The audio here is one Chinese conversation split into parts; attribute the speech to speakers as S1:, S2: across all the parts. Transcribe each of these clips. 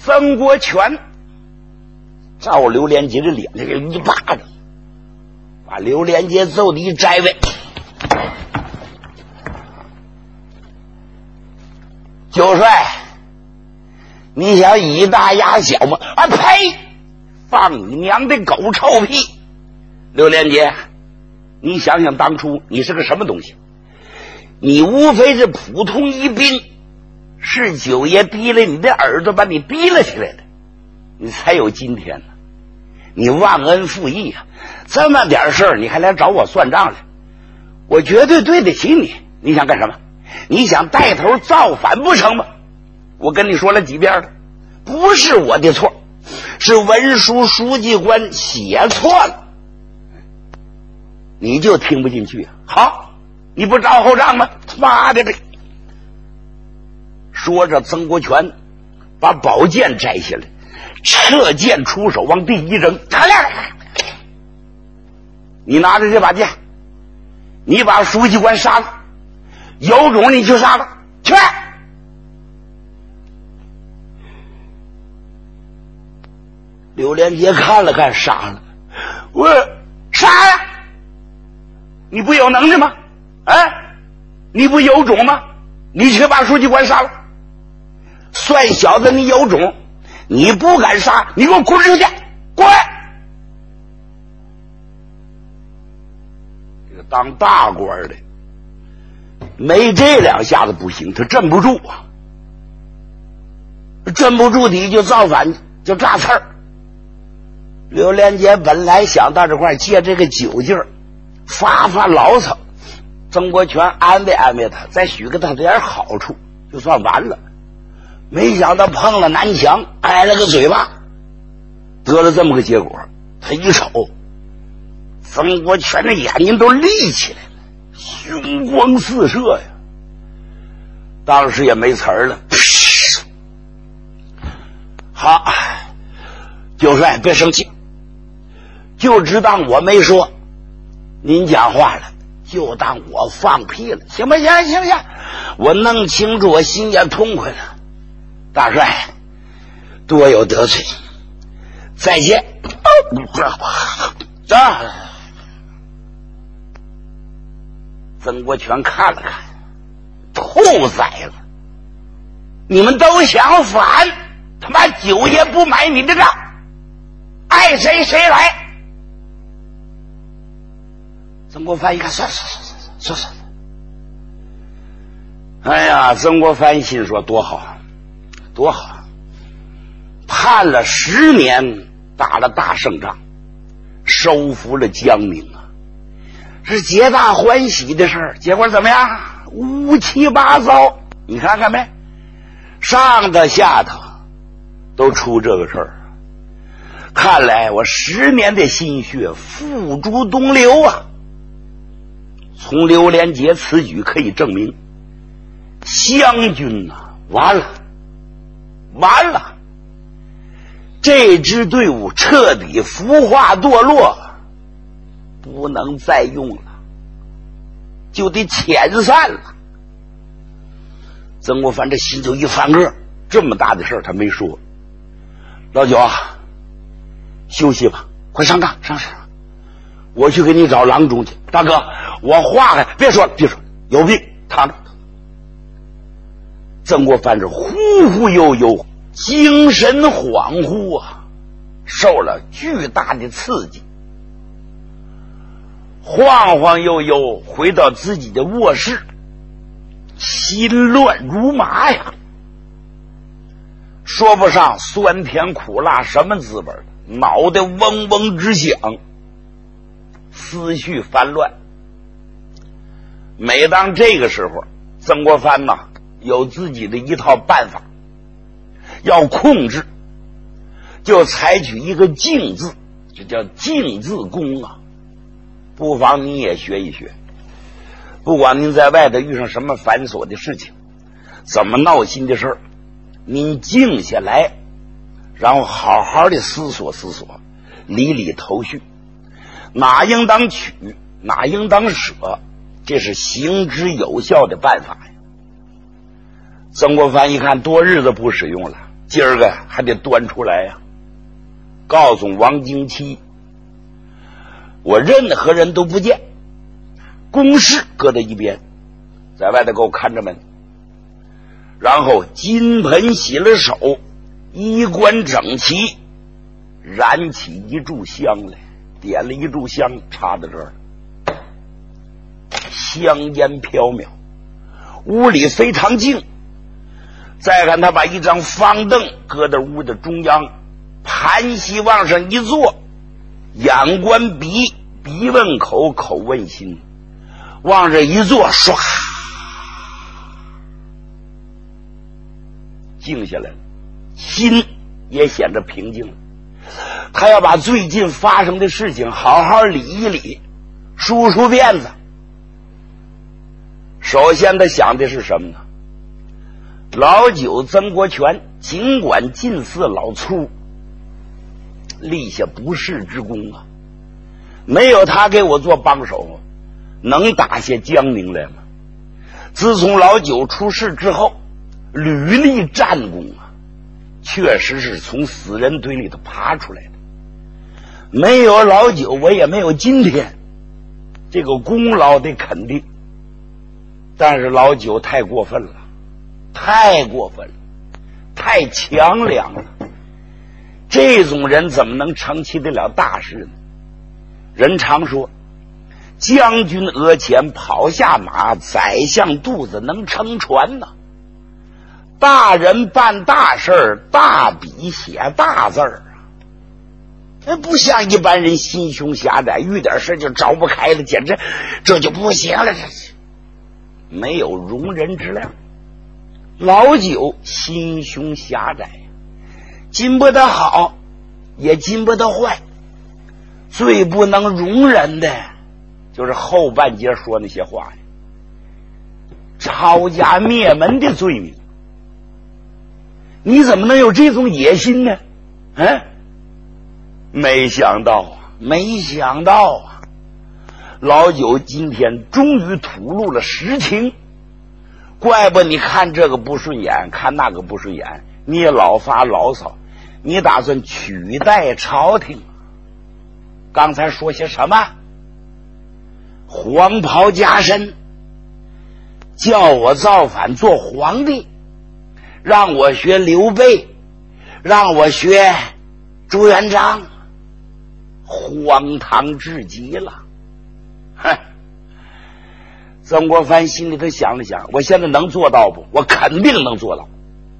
S1: 曾国荃照刘连杰的脸这个一巴掌，把刘连杰揍的一摘位。九帅，你想以大压小吗？啊呸！放你娘的狗臭屁！刘连杰，你想想当初你是个什么东西？你无非是普通一兵，是九爷逼了你的耳朵把你逼了起来的，你才有今天呢。你忘恩负义啊！这么点事儿你还来找我算账来？我绝对对得起你。你想干什么？你想带头造反不成吗？我跟你说了几遍了，不是我的错，是文书书记官写错了，你就听不进去啊？好，你不找后账吗？妈的！说着，曾国荃把宝剑摘下来，撤剑出手，往地一扔。你拿着这把剑，你把书记官杀了，有种你去杀了，去！刘连杰看了看，傻了，我杀呀！你不有能耐吗？你不有种吗？你去把书记官杀了。算小子你有种，你不敢杀，你给我滚出去！滚！这个当大官的没这两下子不行，他镇不住啊，镇不住你就造反，就炸刺儿。刘连杰本来想到这块借这个酒劲儿发发牢骚，曾国荃安慰安慰他，再许给他点好处，就算完了。没想到碰了南墙，挨了个嘴巴，得了这么个结果。他一瞅，曾国荃的眼睛都立起来了，凶光四射呀！当时也没词儿了。好，九帅别生气，就只当我没说，您讲话了，就当我放屁了，行不行？行不行？我弄清楚，我心也痛快了。大帅，多有得罪，再见。曾国荃看了看，兔崽子，你们都想反，他妈九爷不买你的账，爱谁谁来。曾国藩一看，算。哎呀，曾国藩心说多好多好，判了10年，打了大胜仗，收复了江宁啊，是皆大欢喜的事儿。结果怎么样？乌七八糟，你看看没？上头下头都出这个事儿。看来我10年的心血付诸东流啊！从刘连杰此举可以证明，湘军啊，完了，这支队伍彻底腐化堕落，不能再用了，就得遣散了。曾国藩这心就一翻个，这么大的事儿他没说。老九啊，休息吧，快上炕上市，我去给你找郎中去。大哥，我话还别说了，有病躺着。曾国藩是忽忽悠悠，精神恍惚啊，受了巨大的刺激，晃晃悠悠回到自己的卧室，心乱如麻呀，说不上酸甜苦辣什么滋味，脑袋嗡嗡直响，思绪烦乱。每当这个时候，曾国藩呐有自己的一套办法，要控制就采取一个静字，这叫静字功啊，不妨你也学一学。不管您在外头遇上什么繁琐的事情，怎么闹心的事儿，您静下来，然后好好的思索思索，理理头绪，哪应当取，哪应当舍，这是行之有效的办法呀。曾国藩一看多日子不使用了， 今儿个还得端出来呀，告诉王经期，我任何人都不见，公事搁在一边，在外头给我看着门。然后金盆洗了手，衣冠整齐，燃起一炷香来，点了一炷香插在这儿，香烟飘渺，屋里非常静。再看他把一张方凳搁在屋的中央，盘膝往上一坐，眼观鼻，鼻问口，口问心，往这一坐，唰，静下来了，心也显得平静了。他要把最近发生的事情好好理一理，梳梳辫子。首先他想的是什么呢？老九曾国荃尽管近似老粗，立下不世之功啊，没有他给我做帮手，能打下江宁来吗？自从老九出事之后，屡立战功啊，确实是从死人堆里头爬出来的。没有老九，我也没有今天，这个功劳得肯定。但是老九太过分了，太过分了，太强梁了。这种人怎么能成其得了大事呢？人常说，将军额前跑下马，宰相肚子能撑船呢。大人办大事，大笔写大字儿啊，不像一般人心胸狭窄，遇点事就找不开了，简直这就不行了，这是没有容人之量。老九心胸狭窄，经不得好，也经不得坏，最不能容忍的就是后半截说那些话呀，抄家灭门的罪名。你怎么能有这种野心呢？没想到啊，老九今天终于吐露了实情。怪不你看这个不顺眼，看那个不顺眼，你也老发牢骚，你打算取代朝廷？刚才说些什么？黄袍加身，叫我造反做皇帝，让我学刘备，让我学朱元璋，荒唐至极了。曾国藩心里头想了想，我现在能做到不？我肯定能做到。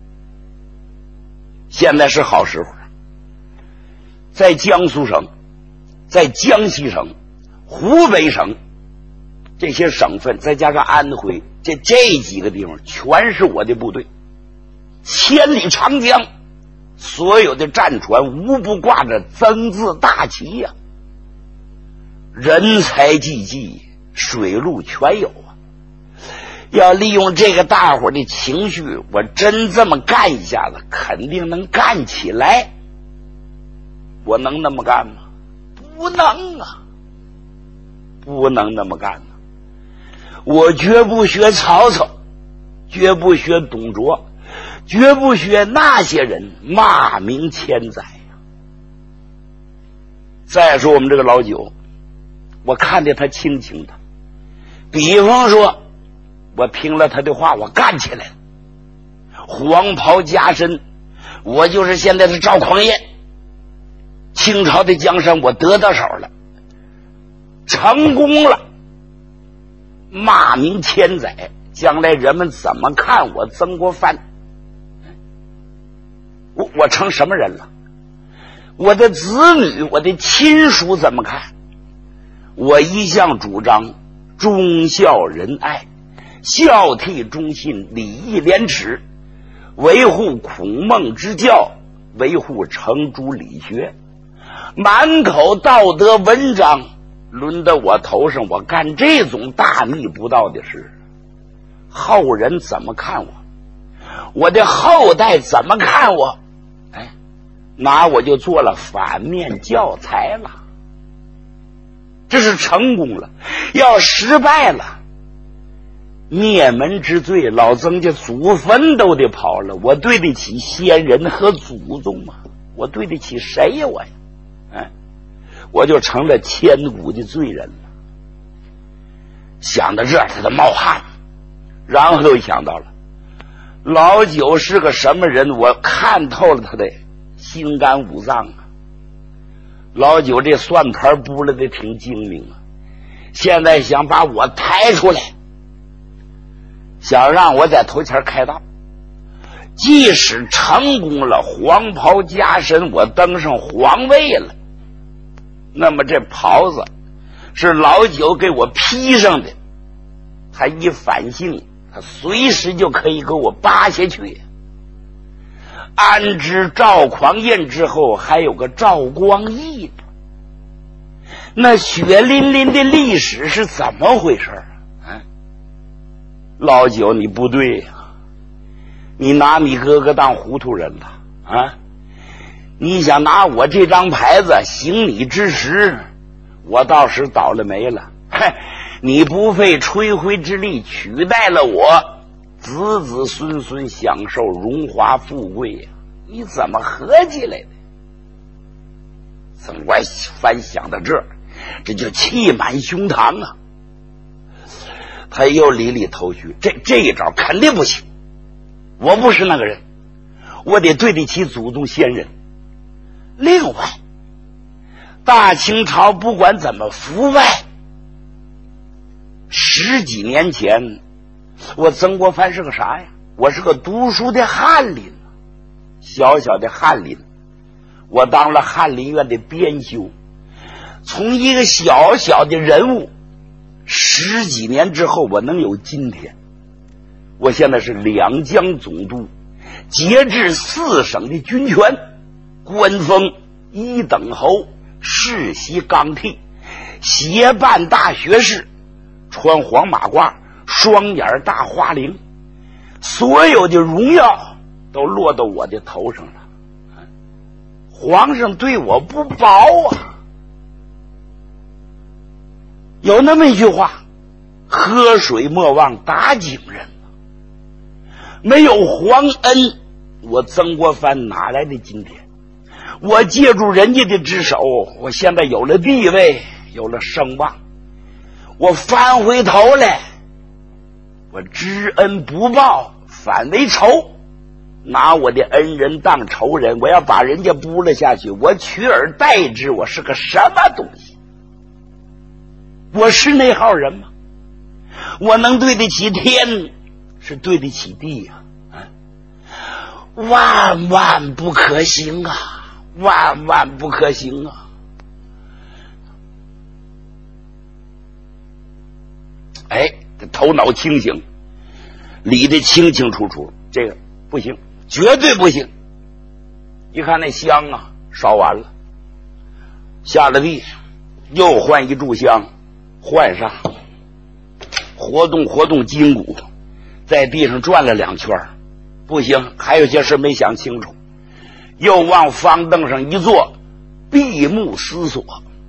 S1: 现在是好时候，在江苏省，在江西省、湖北省这些省份，再加上安徽，这几个地方全是我的部队。千里长江，所有的战船无不挂着曾字大旗呀，人才济济，水陆全有啊！要利用这个大伙的情绪，我真这么干一下子，肯定能干起来。我能那么干吗？不能啊，不能那么干啊！我绝不学曹操，绝不学董卓，绝不学那些人，骂名千载呀。再说我们这个老九，我看见他清清的，比方说我听了他的话，我干起来了，黄袍加身，我就是现在的赵匡胤，清朝的江山我得到手了，成功了，骂名千载，将来人们怎么看我曾国藩？我成什么人了？我的子女，我的亲属怎么看？我一向主张忠孝仁爱，孝悌忠信，礼义廉耻，维护孔孟之教，维护程朱理学，满口道德文章，轮到我头上，我干这种大逆不道的事，后人怎么看我？我的后代怎么看我？拿我就做了反面教材了。这是成功了。要失败了， 灭门之罪，老曾家祖坟都得跑了，我对得起先人和祖宗吗？我对得起谁呀？我呀，我就成了千古的罪人了。想到这，他就冒汗，然后又想到了老九是个什么人，我看透了他的心肝五脏啊。老九这算盘拨了的挺精明啊，现在想把我抬出来，想让我在头前开道。即使成功了，黄袍加身，我登上皇位了，那么这袍子是老九给我披上的，他一反性，他随时就可以给我扒下去。安知赵匡胤之后还有个赵光义呢？那血淋淋的历史是怎么回事啊？老九你不对呀，你拿你哥哥当糊涂人了啊！你想拿我这张牌子行你之实，我倒是倒了霉了。你不费吹灰之力取代了我，子子孙孙享受荣华富贵呀！你怎么合计来的？怎么我反想到这儿，这就气满胸膛啊！他又理理头绪，这一招肯定不行，我不是那个人，我得对得起祖宗先人。另外，大清朝不管怎么腐败，10几年前我曾国藩是个啥呀？我是个读书的翰林，小小的翰林，我当了翰林院的编修，从一个小小的人物，10几年之后我能有今天。我现在是两江总督，节制4省的军权，官封1等侯，世袭纲娣，协办大学士，穿黄马褂，双眼大花翎，所有的荣耀都落到我的头上了。皇上对我不薄啊！有那么一句话，喝水莫忘打井人，没有皇恩，我曾国藩哪来的今天？我借助人家的之手，我现在有了地位，有了声望，我翻回头来，我知恩不报反为仇，拿我的恩人当仇人，我要把人家扑了下去，我取而代之，我是个什么东西？我是那号人吗？我能对得起天，是对得起地呀，万万不可行啊，万万不可行啊！这头脑清醒，理得清清楚楚，这个不行，绝对不行。一看那香啊烧完了，下了地又换一炷香，换上，活动活动筋骨，在地上转了2圈，不行，还有些事没想清楚，又往方凳上一坐，闭目思索。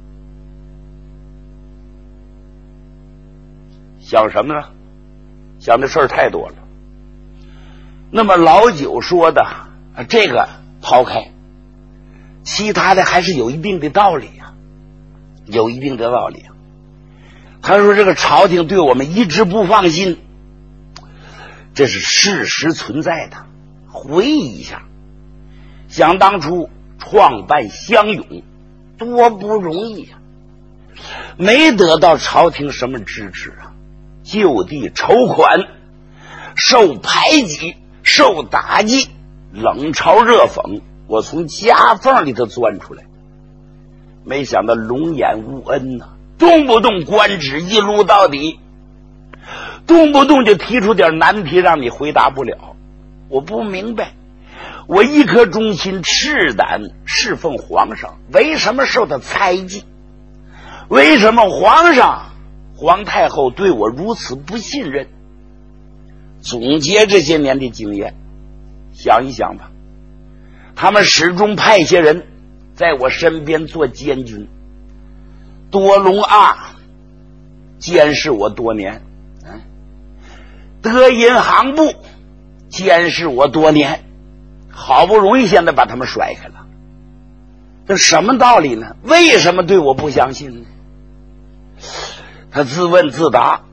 S1: 想什么呢？想的事儿太多了。那么老九说的这个抛开，其他的还是有一定的道理啊，有一定的道理啊。他说这个朝廷对我们一直不放心，这是事实存在的。回忆一下，想当初创办湘勇多不容易啊，没得到朝廷什么支持啊，就地筹款，受排挤，受打击，冷嘲热讽，我从夹缝里头钻出来，没想到龙眼无恩呐，动不动官职一撸到底，动不动就提出点难题让你回答不了。我不明白，我一颗忠心赤胆侍奉皇上，为什么受到猜忌？为什么皇太后对我如此不信任？总结这些年的经验，想一想吧，他们始终派些人在我身边做监军，多隆监视我多年， 德银行部监视我多年，好不容易现在把他们甩开了，这什么道理呢？为什么对我不相信呢？他自问自答，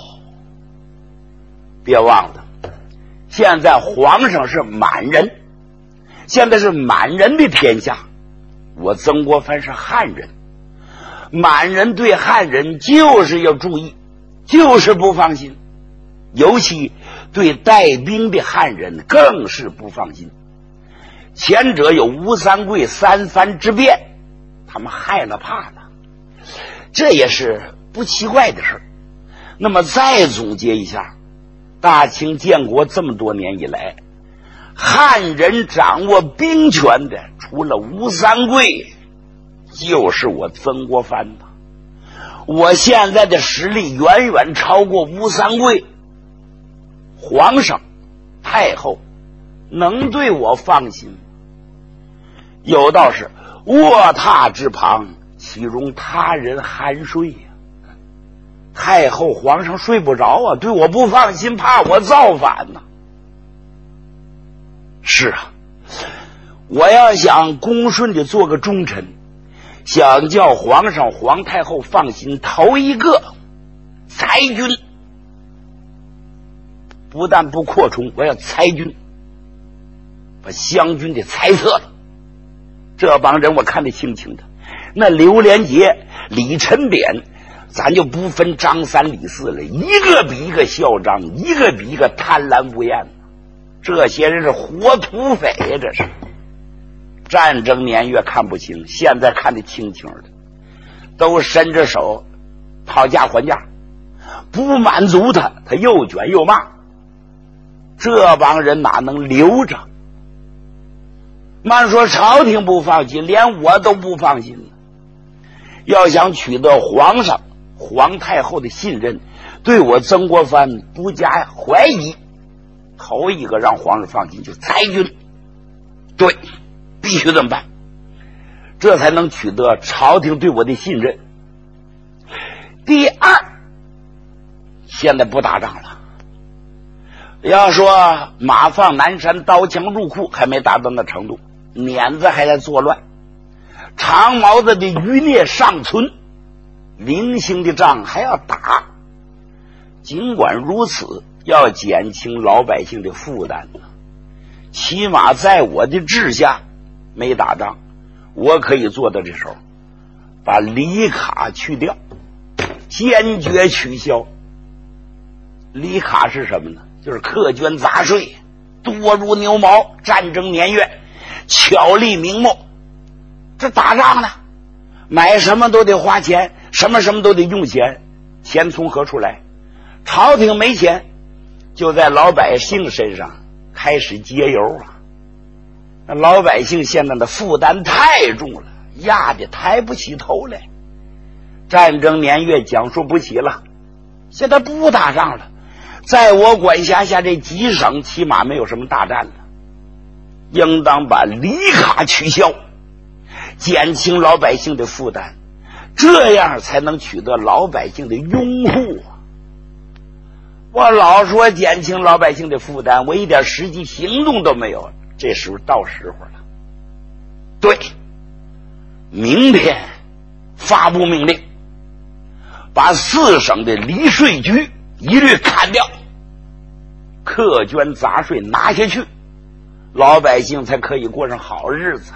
S1: 别忘了，现在皇上是满人，现在是满人的天下，我曾国藩是汉人，满人对汉人就是要注意，就是不放心，尤其对带兵的汉人更是不放心。前者有吴三桂三藩之变，他们害了怕了，这也是不奇怪的事。那么再总结一下，大清建国这么多年以来，汉人掌握兵权的除了吴三桂就是我曾国藩了。我现在的实力远远超过吴三桂，皇上太后能对我放心吗？有道是卧榻之旁岂容他人酣睡呀，太后皇上睡不着啊，对我不放心，怕我造反呢。是啊，我要想恭顺的做个忠臣，想叫皇上皇太后放心，头一个裁军，不但不扩充，我要裁军，把湘军的裁撤了。这帮人我看得清清的，那刘连杰、李晨典，咱就不分张三李四了，一个比一个嚣张，一个比一个贪婪无厌。这些人是活土匪呀，这是战争年月看不清，现在看得清清的，都伸着手讨价还价，不满足他又卷又骂，这帮人哪能留着？慢说朝廷不放心，连我都不放心了。要想取得皇上皇太后的信任，对我曾国藩不加怀疑，头一个让皇上放心就是裁军，对，必须这么办，这才能取得朝廷对我的信任。第二，现在不打仗了，要说马放南山，刀枪入库，还没达到那程度，碾子还在作乱，长毛子的余孽尚存，零星的仗还要打。尽管如此，要减轻老百姓的负担，起码在我的治下没打仗，我可以做到这手，把礼卡去掉，坚决取消。礼卡是什么呢？就是苛捐杂税，多如牛毛，战争年月巧立名目。这打仗呢，买什么都得花钱，什么都得用钱，钱从何处来？朝廷没钱，就在老百姓身上开始节油啊！那老百姓现在的负担太重了，压得抬不起头来，战争年月讲述不起了。现在不打仗了，在我管辖下这几省起码没有什么大战了，应当把礼卡取消，减轻老百姓的负担，这样才能取得老百姓的拥护啊！我老说减轻老百姓的负担，我一点实际行动都没有，这时候到时候了。对，明天发布命令，把4省的离税局一律砍掉，苛捐杂税拿下去，老百姓才可以过上好日子。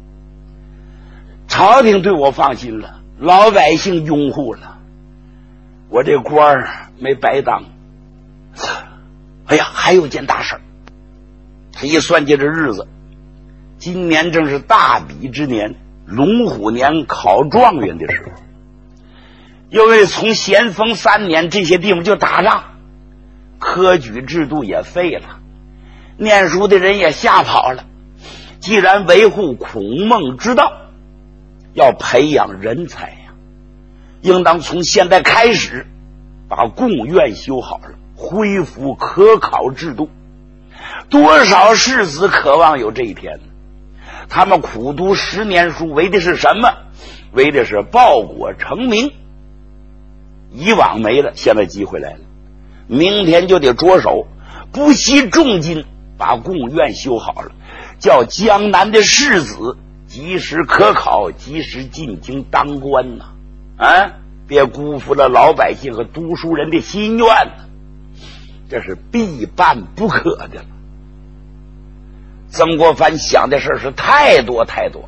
S1: 朝廷对我放心了，老百姓拥护了，我这官儿没白当。哎呀，还有件大事，他一算计这日子，今年正是大比之年，龙虎年考状元的时候。因为从咸丰3年这些地方就打仗，科举制度也废了，念书的人也吓跑了。既然维护孔孟之道，要培养人才呀，应当从现在开始把贡院修好了，恢复科考制度。多少士子渴望有这一天呢？他们苦读10年书，为的是什么？为的是报国成名。以往没了，现在机会来了。 明天就得着手，不惜重金把贡院修好了，叫江南的士子及时科考，及时进京当官呐！别辜负了老百姓和读书人的心愿呐！这是必办不可的了。曾国藩想的事是太多太多了，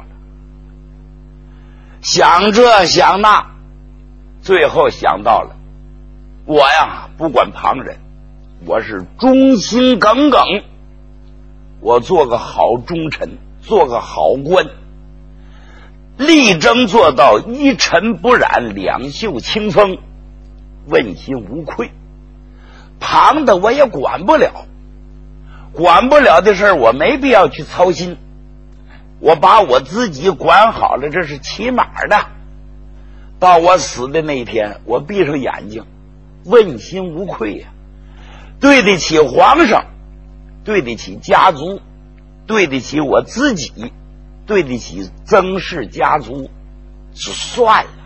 S1: 想这想那，最后想到了，我呀不管旁人，我是忠心耿耿，我做个好忠臣，做个好官，力争做到一尘不染，两袖清风，问心无愧。旁的我也管不了，管不了的事我没必要去操心，我把我自己管好了，这是起码的。到我死的那一天，我闭上眼睛，问心无愧呀，对得起皇上，对得起家族，对得起我自己，对得起曾氏家族，就算了。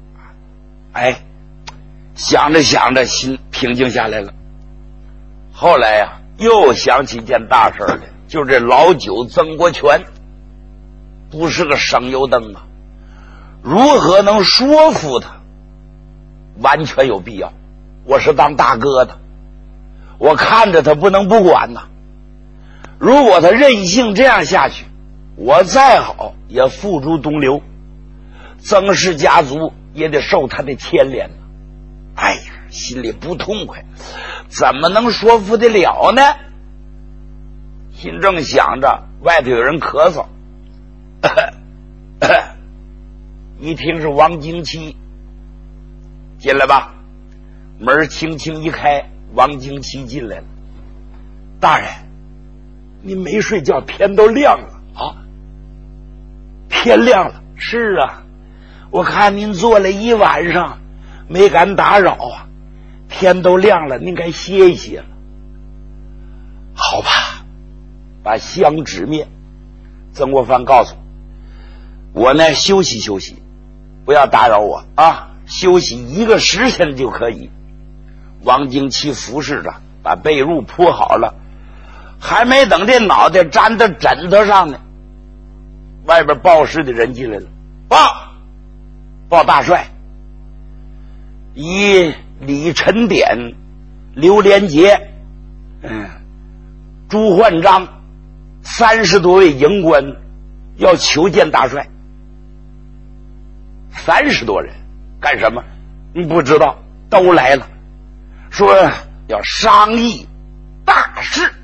S1: 想着想着，心平静下来了。后来呀，又想起一件大事来，就这老九曾国荃，不是个省油灯啊！如何能说服他？完全有必要。我是当大哥的，我看着他不能不管呐。如果他任性这样下去，我再好也付诸东流，曾氏家族也得受他的牵连。心里不痛快，怎么能说服得了呢？心正想着，外头有人咳嗽，一听是王经期，进来吧。门轻轻一开，王经期进来了。大人，你没睡觉，天都亮了啊！天亮了。是啊，我看您坐了一晚上，没敢打扰啊。天都亮了，您该歇一歇了。好吧，把香纸灭。曾国藩告诉我呢，休息休息，不要打扰我啊，休息1个时辰就可以。王经期服侍着，把被褥铺好了，还没等这脑袋粘到枕头上呢，外边报事的人进来了。报大帅，以李晨典、刘连杰、朱焕章30多位营官要求见大帅。30多人干什么？你不知道，都来了，说要商议大事。